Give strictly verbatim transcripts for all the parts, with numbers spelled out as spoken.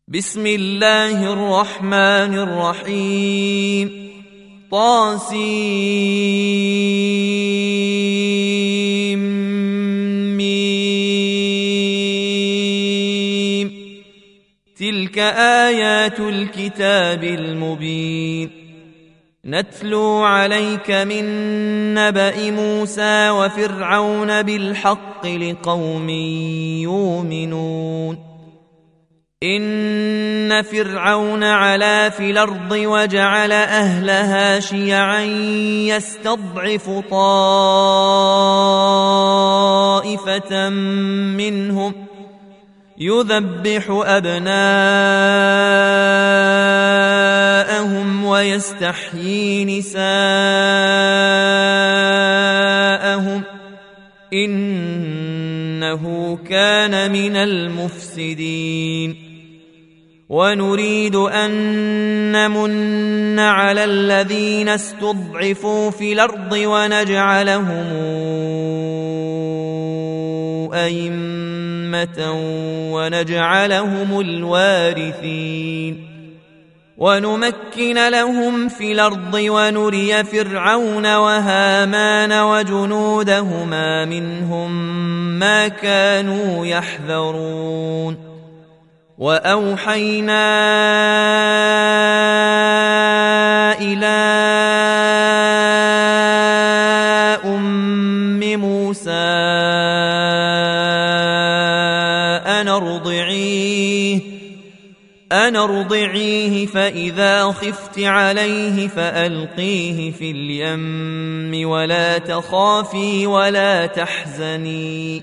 بسم الله الرحمن الرحيم. طاسيم ميم. تلك آيات الكتاب المبين. نتلو عليك من نبأ موسى وفرعون بالحق لقوم يؤمنون. إن فرعون علا في الأرض وجعل أهلها شيعا يستضعف طائفة منهم يذبح أبناءهم ويستحيي نساءهم إنه كان من المفسدين. ونريد أن نمن على الذين استضعفوا في الأرض ونجعلهم أئمة ونجعلهم الوارثين ونمكن لهم في الأرض ونري فرعون وهامان وجنودهما منهم ما كانوا يحذرون. وأوحينا إلى أم موسى أن أرضعيه أن أرضعيه فإذا خفت عليه فألقيه في اليم ولا تخافي ولا تحزني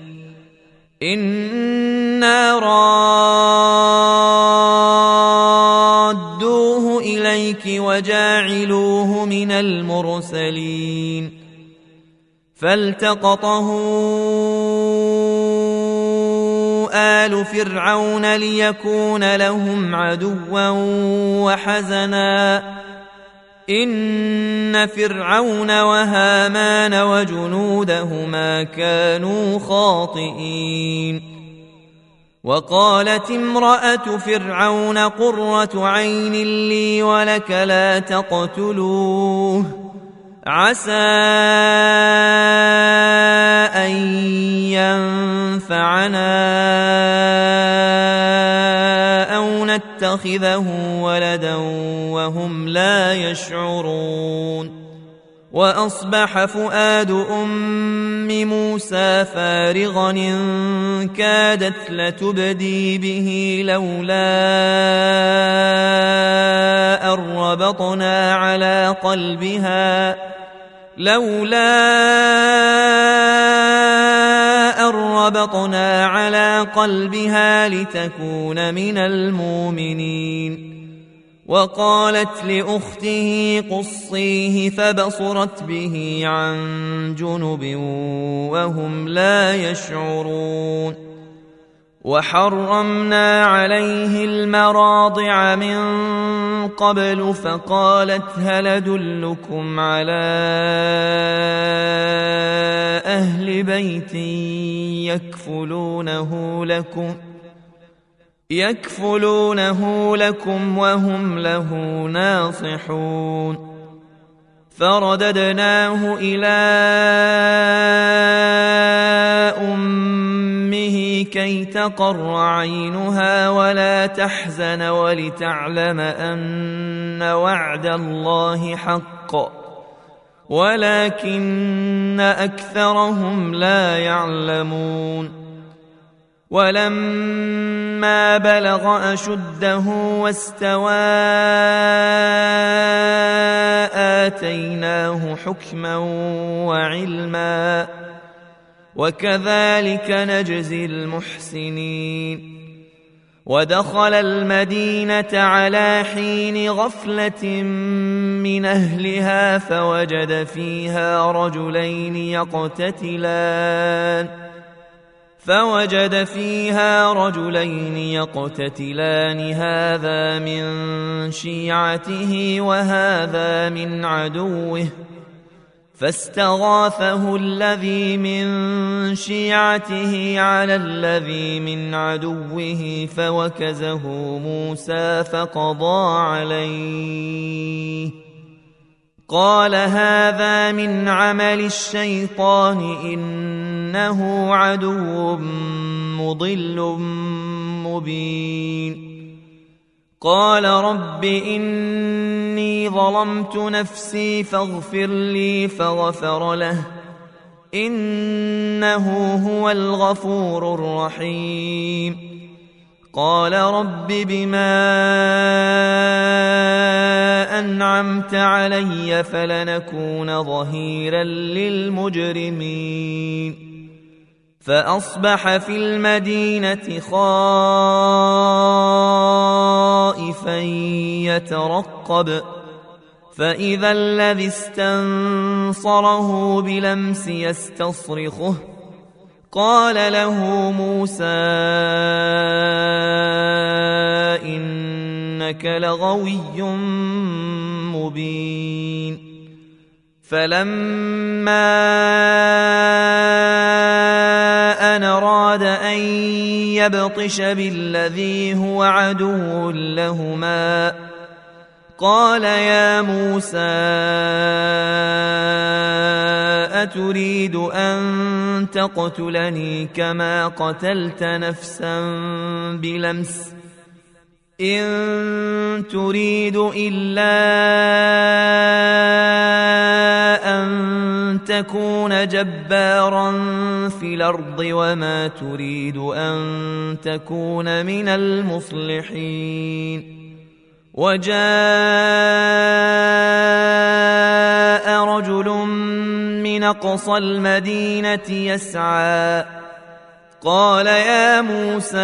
إنا رادوه إليك وجاعلوه من المرسلين. فالتقطه آل فرعون ليكون لهم عدوا وحزنا إن فرعون وهامان وجنودهما كانوا خاطئين. وقالت امرأة فرعون قرة عين لي ولك لا تقتلوه عسى أن ينفعنا أو نتخذه ولدا وهم لا يشعرون. وأصبح فؤاد أم موسى فارغا إن كادت لتبدي به لولا أن ربطنا على قلبها لولا أن ربطنا على قلبها لتكون من المؤمنين. وقالت لأخته قصيه فبصرت به عن جنب وهم لا يشعرون. وحرمنا عليه المراضع من قبل فقالت هل أدلكم على أهل بيت يكفلونه لكم يكفلونه لكم وهم له ناصحون. فرددناه إلى أمه كي تقر عينها ولا تحزن ولتعلم أن وعد الله حق ولكن أكثرهم لا يعلمون. ولما بلغ أشده واستوى آتيناه حكما وعلما وكذلك نجزي المحسنين. ودخل المدينة على حين غفلة من أهلها فوجد فيها رجلين يقتتلان فوجد فيها رجلين يقتتلان هذا من شيعته وهذا من عدوه فاستغاثه الذي من شيعته على الذي من عدوه فوكزه موسى فقضى عليه قال هذا من عمل الشيطان إنه عدو مضل مبين قال رب إني ظلمت نفسي فاغفر لي فغفر له إنه هو الغفور الرحيم قال رب بما أنعمت علي فلنكون ظهيرا للمجرمين فأصبح في المدينة خائفا يترقب فإذا الذي استنصره بلمس يستصرخه قال له موسى إنك لغوي مبين فلما أن أراد أن يبطش بالذي هو عدو لهما قال يا موسى أتريد أن تقتلني كما قتلت نفسا بلمس إن تريد إلا أن تكون جبارا في الأرض وما تريد أن تكون من المصلحين وجاء رجل من أقصى المدينة يسعى قال يا موسى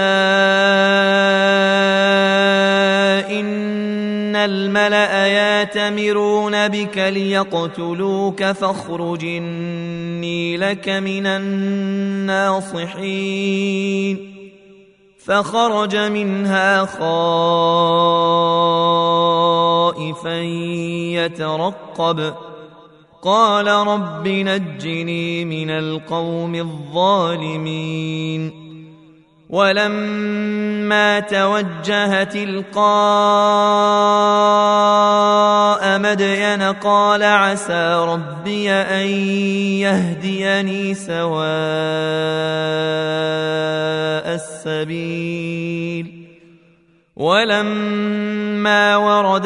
إن الملأ يأتمرون بك ليقتلوك فاخرج إني لك من الناصحين فخرج منها خائفا يترقب قال رب نجني من القوم الظالمين ولما توجه تلقاء مدين قال عسى ربي أن يهديني سواء السبيل ولما ورد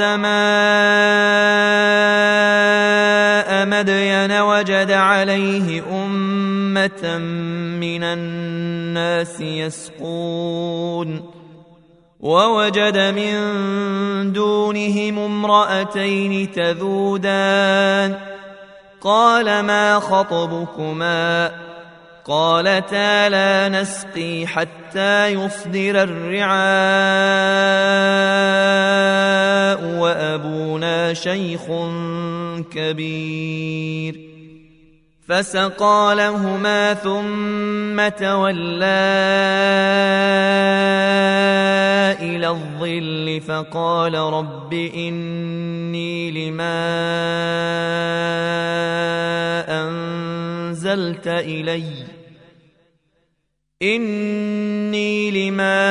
ماء مدين وجد عليه أمة من الناس يسقون ووجد من دونهم امرأتين تذودان قال ما خطبكما قالتا لا نسقي حتى يصدر الرعاء وأبونا شيخ كبير فسقى لهما ثم تولى إلى الظل فقال رب إني لما أنزلت إلي إني لما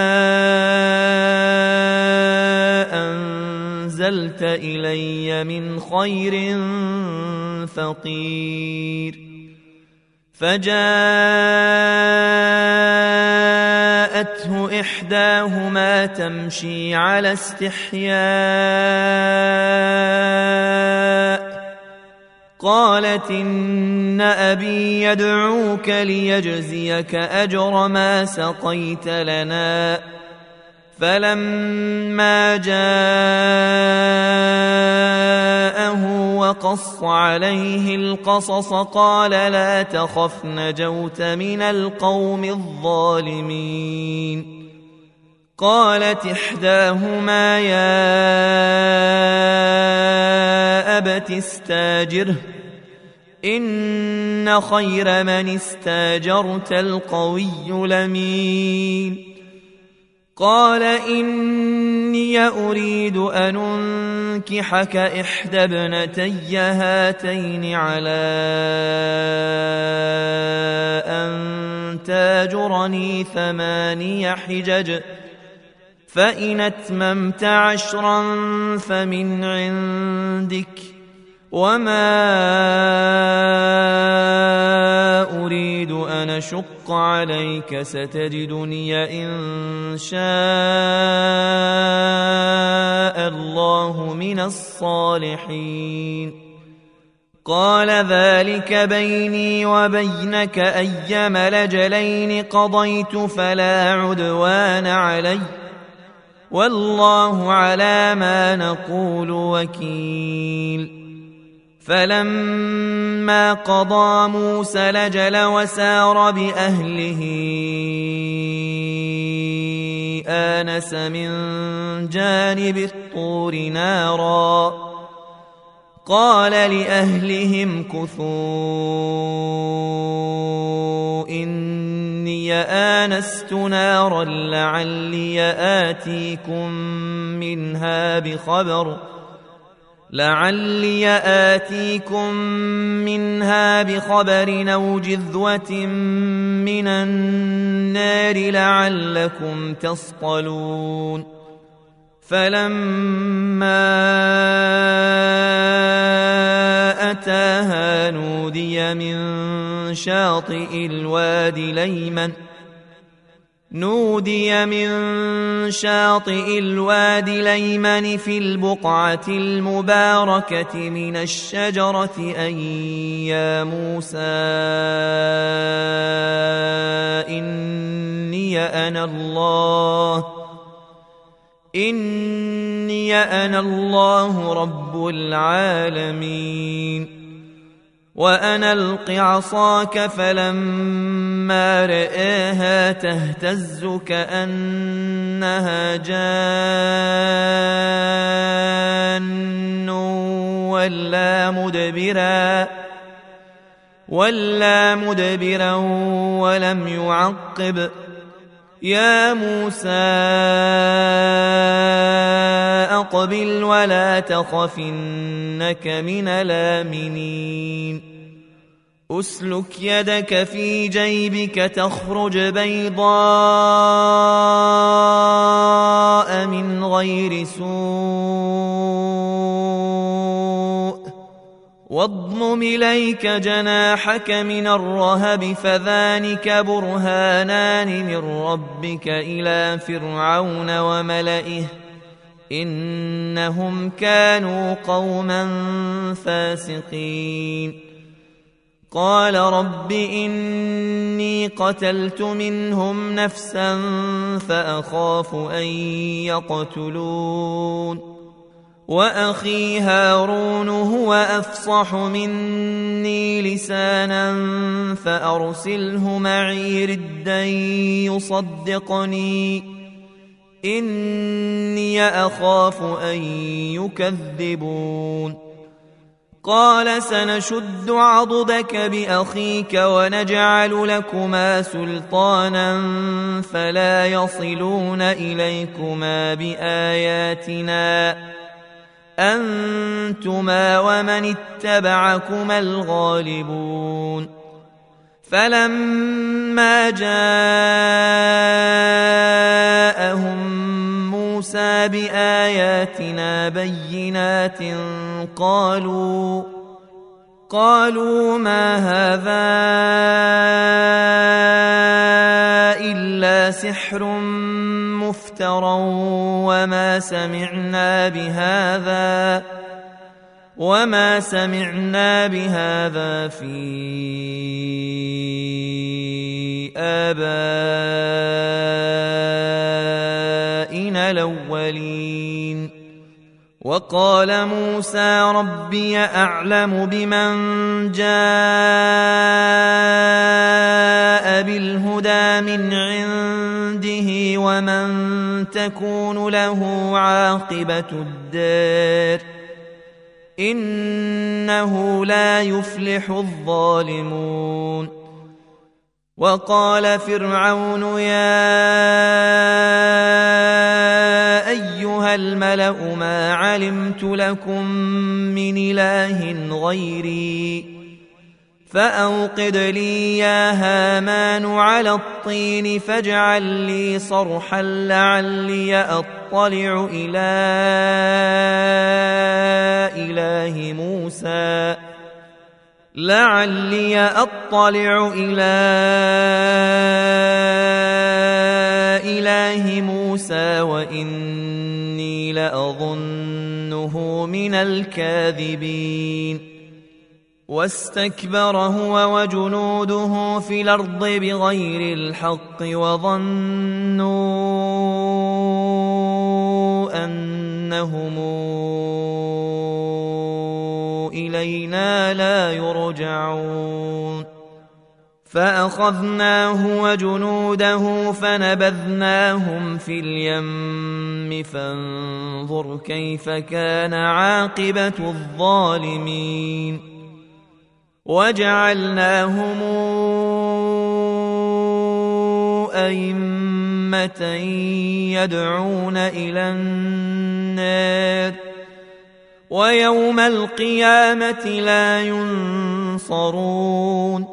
أنزلت إلي من خير فقير فجاءته إحداهما تمشي على استحياء قالت إن أبي يدعوك ليجزيك أجر ما سقيت لنا فلما جاءه وقص عليه القصص قال لا تخف نجوت من القوم الظالمين قالت إحداهما يا أبت استاجره إن خير من استاجرت القوي الأمين قال إني أريد أن أنكحك إحدى ابنتي هاتين على أن تاجرني ثماني حجج فإن أتممت عشرا فمن عندك وما أريد أن أشق عليك ستجدني إن شاء الله من الصالحين قال ذلك بيني وبينك أيما الأجلين قضيت فلا عدوان علي والله على ما نقول وكيل فلما قضى موسى الأجل وسار بأهله آنس من جانب الطور نارا قال لأهلهم كثوا إني آنست نارا لعلي آتيكم منها بخبر لعلي آتيكم منها بخبر أو جذوة من النار لعلكم تصطلون فلما أتاها نودي من شاطئ الوادي الأيمن نودي من شاطئ الوادي الأيمن في البقعة المباركة من الشجرة أن يا موسى إني أنا الله إني أنا الله رب العالمين وأن ألق عصاك فلما رآها تهتز كأنها جان ولا مدبرا ولا مدبرا ولم يعقب يا موسى أقبل ولا تخف إنك من الآمنين أسلك يدك في جيبك تخرج بيضاء من غير سوء واضمم إليك جناحك من الرهب فذلك برهانان من ربك إلى فرعون وملئه إنهم كانوا قوما فاسقين قال رب إني قتلت منهم نفسا فأخاف أن يقتلون وأخي هارون هو أفصح مني لسانا فأرسله معي ردا يصدقني إني أخاف أن يكذبون قال سنشد عضدك بأخيك ونجعل لكما سلطانا فلا يصلون إليكما بآياتنا أنتما ومن اتبعكما الغالبون فلما جاءهم موسى بآياتنا بينات قالوا قالوا ما هذا إلا سحر مفترى وما سمعنا بهذا وما سمعنا بهذا في آبائنا الأولين وقال موسى ربي أعلم بمن جاء بالهدى من عنده ومن تكون له عاقبة الدار إنه لا يفلح الظالمون وقال فرعون يا أيها الملأ ما علمت لكم من إله غيري فأوقد لي يا هامان على الطين فاجعل لي صرحا لعلي أطلع إلى إله موسى لعلي أطلع إلى إله موسى وإني لأظنه من الكاذبين واستكبر هو وجنوده في الأرض بغير الحق وظنوا أنهم إلينا لا يرجعون فأخذناه وجنوده فنبذناهم في اليم فانظر كيف كان عاقبة الظالمين وجعلناهم أئمة يدعون إلى النار ويوم القيامة لا ينصرون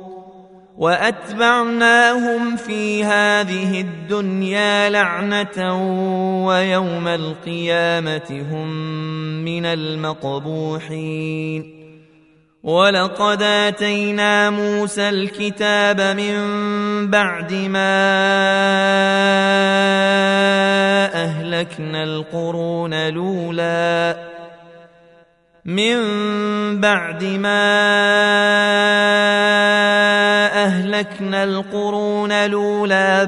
وأتبعناهم في هذه الدنيا لعنة ويوم القيامة هم من المقبوحين ولقد آتينا موسى الكتاب من بعد ما أهلكنا القرون الأولى من بعد ما أهلكنا القرون الأولى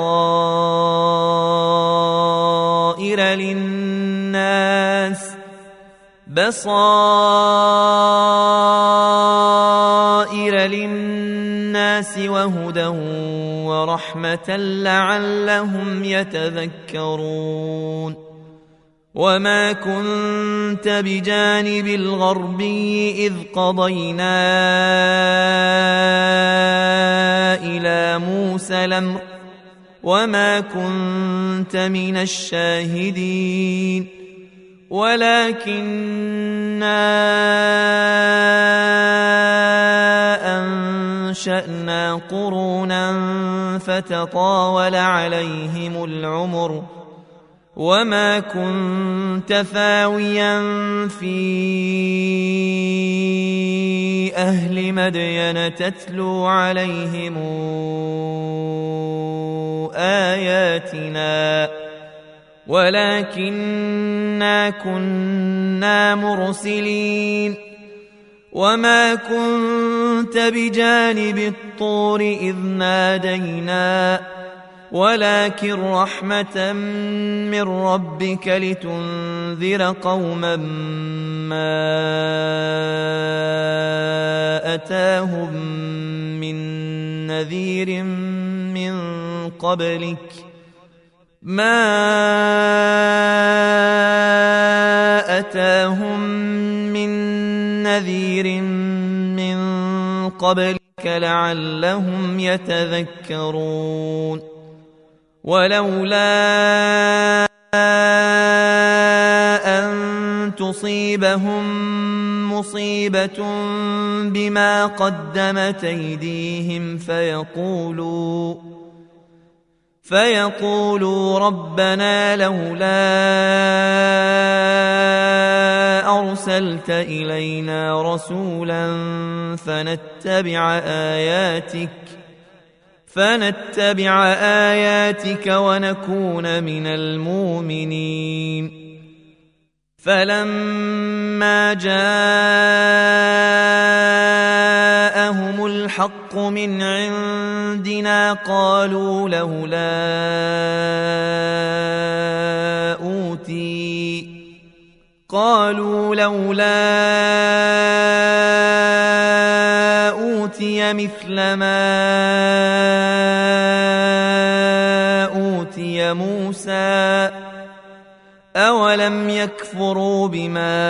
بصائر للناس بصائر للناس وهدى ورحمة لعلهم يتذكرون وما كنت بجانب الغربي إذ قضينا إلى موسى الأمر وما كنت من الشاهدين ولكننا أنشأنا قرونا فتطاول عليهم العمر وما كنت ثاويا في أهل مدين تتلو عليهم آياتنا ولكننا كنا مرسلين وما كنت بجانب الطور إذ نادينا ولكن رحمة من ربك لتنذر قوما ما أتاهم من نذير من قبلك ما أتاهم من نذير من قبلك لعلهم يتذكرون ولولا أن تصيبهم مصيبة بما قدمت أيديهم فيقولوا فيقولوا ربنا لولا أرسلت إلينا رسولا فنتبع آياتك فنتبع آياتك ونكون من المؤمنين فلما جاءهم الحق من عندنا قالوا لولا أوتي قالوا لولا أوتي مثل ما أوتي موسى أولم يكفروا بما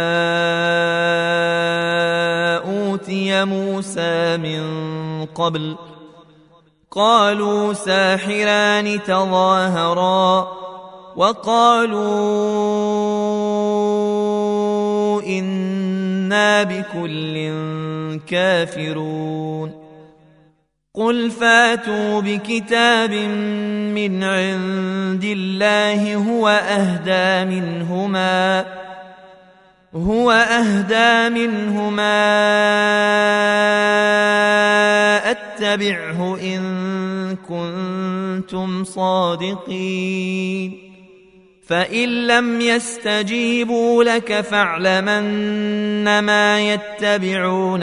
أوتي موسى من قبل قالوا ساحران تظاهرا وقالوا إنا بكل كافرون قل فاتوا بكتاب من عند الله هو أهدى منهما هو أهدى منهما أتبعه إن كنتم صادقين فإن لم يستجيبوا لك فاعلم أنما يتبعون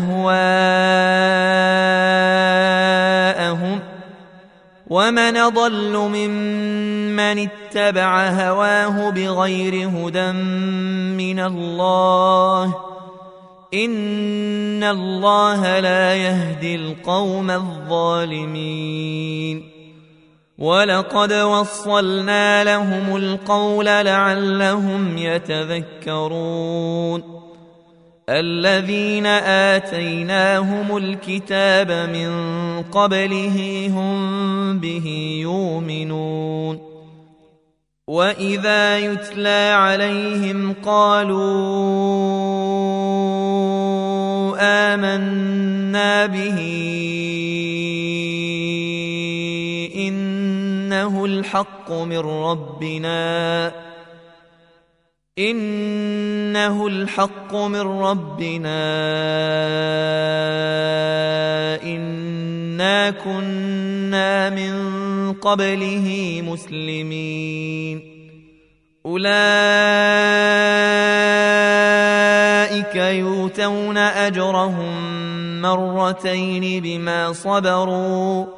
أهواءهم ومن أضل ممن اتبع هواه بغير هدى من الله إن الله لا يهدي القوم الظالمين ولقد وصلنا لهم القول لعلهم يتذكرون الذين آتيناهم الكتاب من قبله هم به يؤمنون وإذا يتلى عليهم قالوا آمنا به إنه الحق من ربنا إنه الحق من ربنا إنا كنا من قبله مسلمين أولئك يؤتون أجرهم مرتين بما صبروا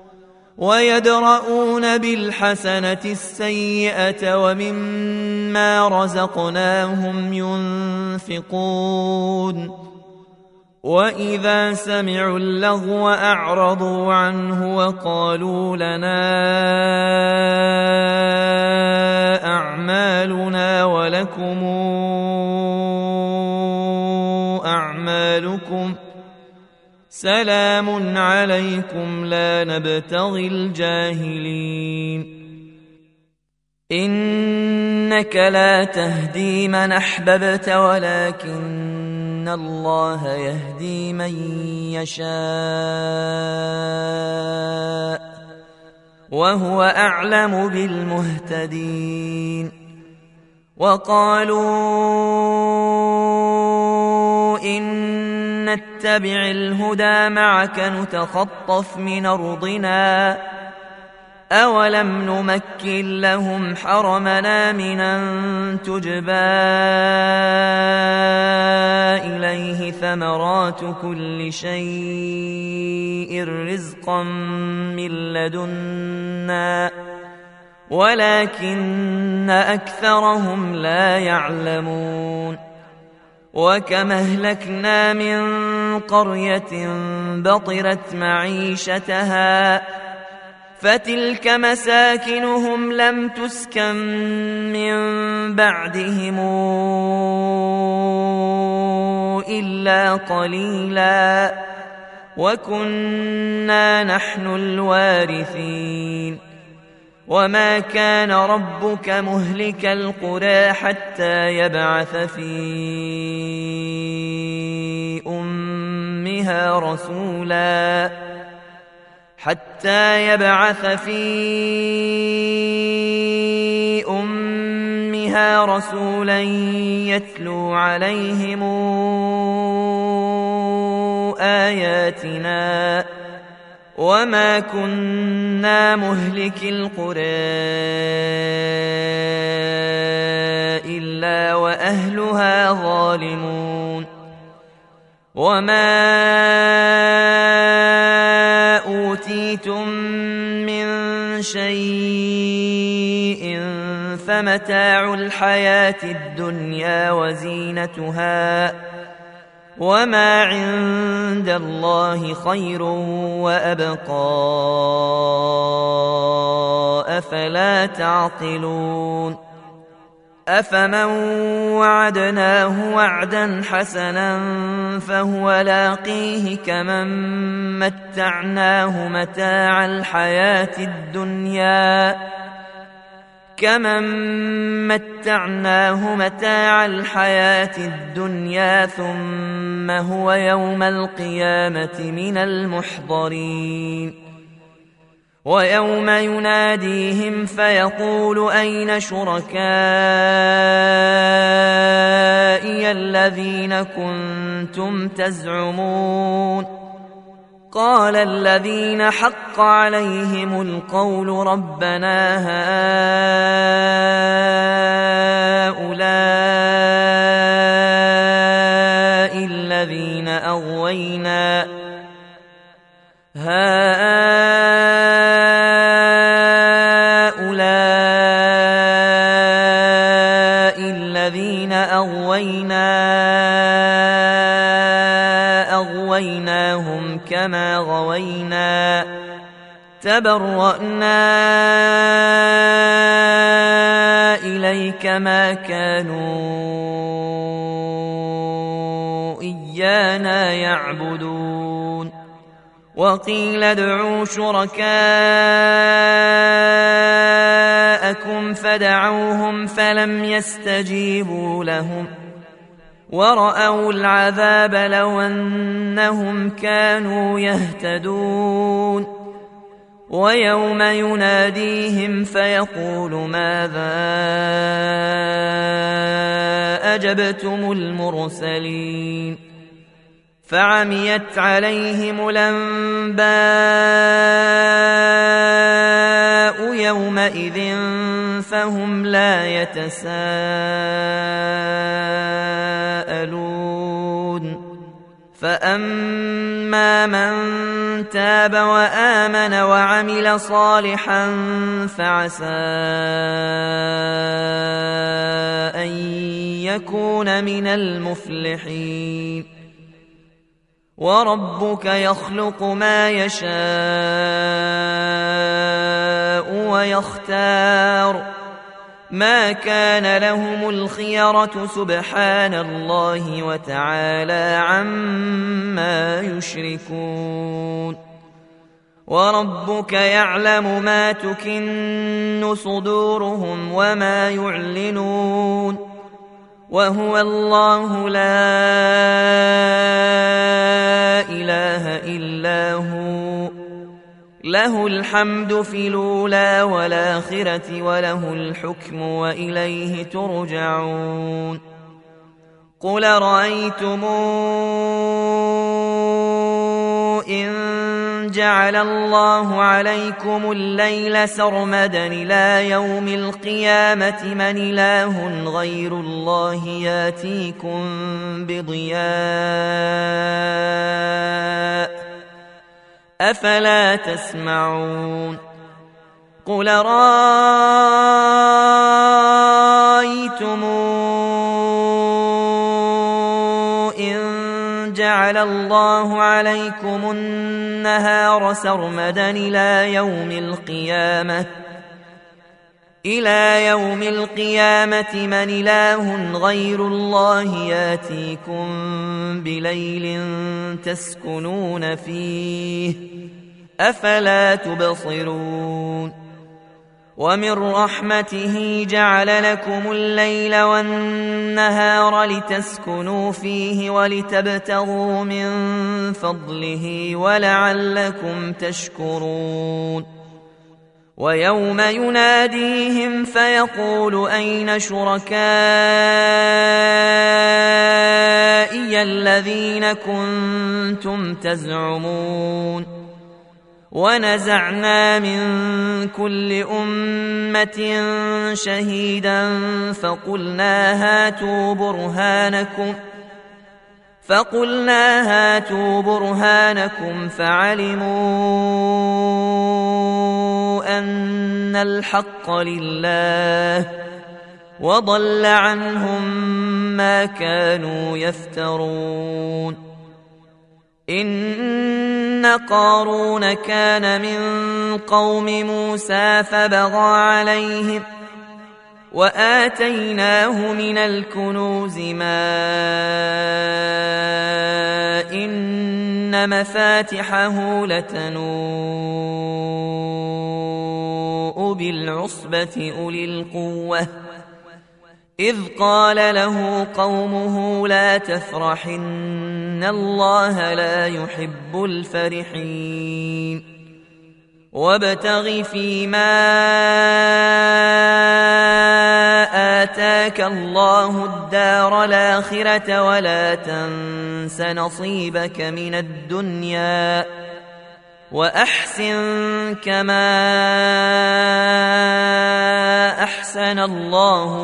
ويدرؤون بالحسنة السيئة ومما رزقناهم ينفقون وإذا سمعوا اللغو أعرضوا عنه وقالوا لنا أعمالنا ولكم أعمالكم سلام عليكم لا نبتغي الجاهلين إنك لا تهدي من أحببت ولكن الله يهدي من يشاء وهو أعلم بالمهتدين وقالوا إن نتبع الهدى معك نتخطف من أرضنا أولم نمكن لهم حرمنا من أن تجبى إليه ثمرات كل شيء رزقا من لدنا ولكن أكثرهم لا يعلمون وكم أهلكنا من قرية بطرت معيشتها فتلك مساكنهم لم تسكن من بعدهم إلا قليلا وكنا نحن الوارثين وما كان ربك مهلك القرى حتى يبعث في أمها رسولا حتى يبعث في أمها رسولا يتلو عليهم آياتنا وما كنا مهلك القرى إلا وأهلها ظالمون وما أوتيتم من شيء فمتاع الحياة الدنيا وزينتها وما عند الله خير وأبقى أفلا تعقلون أفمن وعدناه وعدا حسنا فهو لاقيه كمن متعناه متاع الحياة الدنيا كمن متعناه متاع الحياة الدنيا ثم هو يوم القيامة من المحضرين ويوم يناديهم فيقول أين شركائي الذين كنتم تزعمون قال الذين حق عليهم القول ربنا هؤلاء الذين أغوينا هؤلاء الذين أغوينا أغويناهم كما غوينا تبرأنا إليك ما كانوا إيانا يعبدون وقيل ادعوا شركاءكم فدعوهم فلم يستجيبوا لهم ورأوا العذاب لو أنهم كانوا يهتدون ويوم يناديهم فيقول ماذا أجبتم المرسلين فعميت عليهم الأنباء يومئذ فهم لا يتساءلون فأما من تاب وآمن وعمل صالحا فعسى أن يكون من المفلحين وربك يخلق ما يشاء ويختار ما كان لهم الخيرة سبحان الله وتعالى عما يشركون وربك يعلم ما تكن صدورهم وما يعلنون وهو الله لا إله إلا هو له الحمد في الأولى والآخرة وله الحكم وإليه ترجعون قل رأيتم إن جعل الله عليكم الليل سرمدا إلى يوم القيامة من إله غير الله ياتيكم بضياء أفلا تسمعون قل رأيتم إن جعل الله عليكم النهار سرمدا إلى يوم القيامة إلى يوم القيامة من إله غير الله ياتيكم بليل تسكنون فيه أفلا تبصرون ومن رحمته جعل لكم الليل والنهار لتسكنوا فيه ولتبتغوا من فضله ولعلكم تشكرون ويوم يناديهم فيقول أين شركائي الذين كنتم تزعمون ونزعنا من كل أمة شهيدا فقلنا هاتوا برهانكم فقلنا هاتوا برهانكم فعلموا أن الحق لله وضل عنهم ما كانوا يفترون إن قارون كان من قوم موسى فبغى عليهم وآتيناه من الكنوز ما إن مفاتحه لتنوء أولي العصبة أولي القوة إذ قال له قومه لا تفرح إن الله لا يحب الفرحين وابتغ فيما آتاك الله الدار الآخرة ولا تنس نصيبك من الدنيا وأحسن كما أحسن الله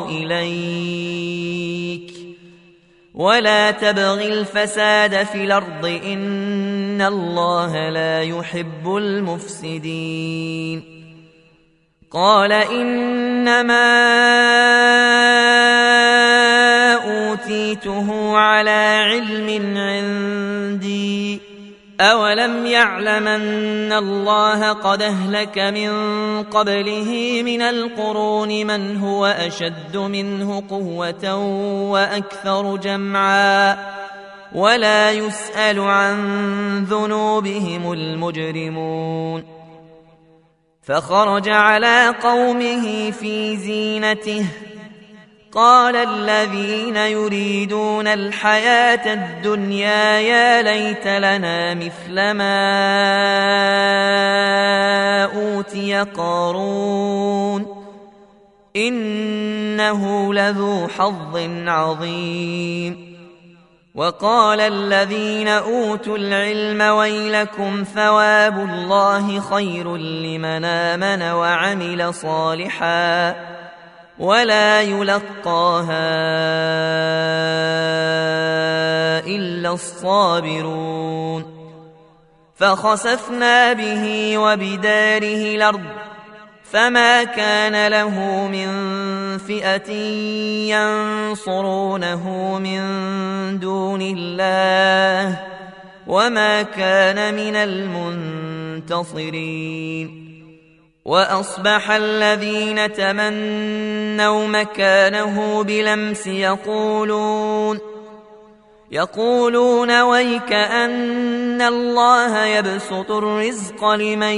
إليك ولا تبغ الفساد في الأرض إن الله لا يحب المفسدين قال إنما أوتيته على علم عندي أولم يعلم أن الله قد أهلك من قبله من القرون من هو أشد منه قوة وأكثر جمعا ولا يسأل عن ذنوبهم المجرمون فخرج على قومه في زينته قال الذين يريدون الحياة الدنيا يا ليت لنا مثل ما أوتي قارون إنه لذو حظ عظيم وقال الذين أوتوا العلم ويلكم ثواب الله خير لمن آمن وعمل صالحا ولا يلقاها إلا الصابرون فخسفنا به وبداره الأرض فما كان له من فئة ينصرونه من دون الله وما كان من المنتصرين وأصبح الذين تمنوا مكانه بلمس يقولون يقولون ويك أن الله يبسط الرزق لمن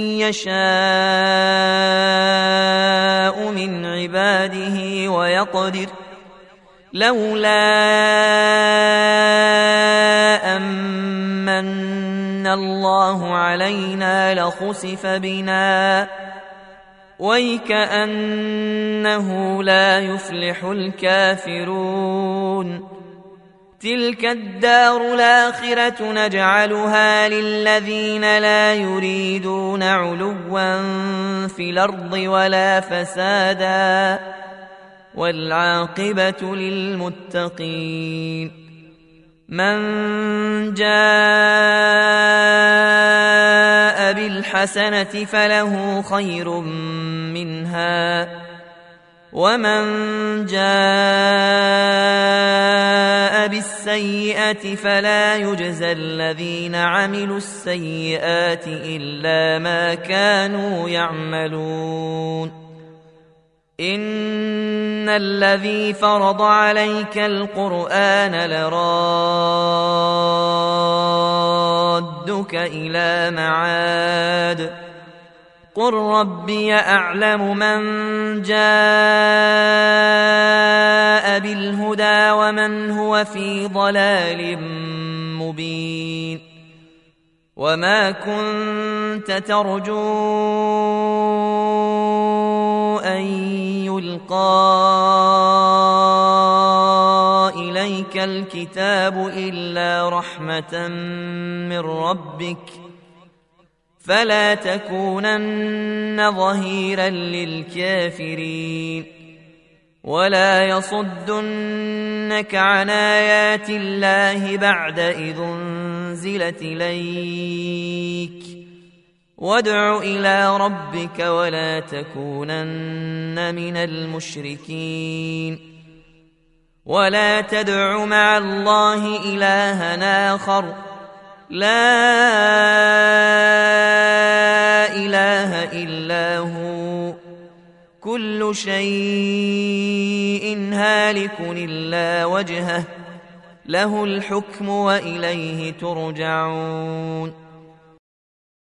يشاء من عباده ويقدر لولا أمن الله علينا لخسف بنا ويكأنه لا يفلح الكافرون تلك الدار الآخرة نجعلها للذين لا يريدون علوا في الأرض ولا فسادا والعاقبة للمتقين من جاء بالحسنة فله خير منها ومن جاء بالسيئة فلا يجزى الذين عملوا السيئات إلا ما كانوا يعملون إن الذي فرض عليك القرآن لرادك إلى معاد قل ربي أعلم من جاء بالهدى ومن هو في ضلال مبين وما كنت ترجو أن يلقى إليك الكتاب إلا رحمة من ربك فلا تكونن ظهيرا للكافرين ولا يصدنك عن آيات الله بعد إذ أنزلت إليك وادع إلى ربك ولا تكونن من المشركين ولا تدع مع الله إلها آخر لا إله إلا هو كل شيء هالك إلا وجهه له الحكم وإليه ترجعون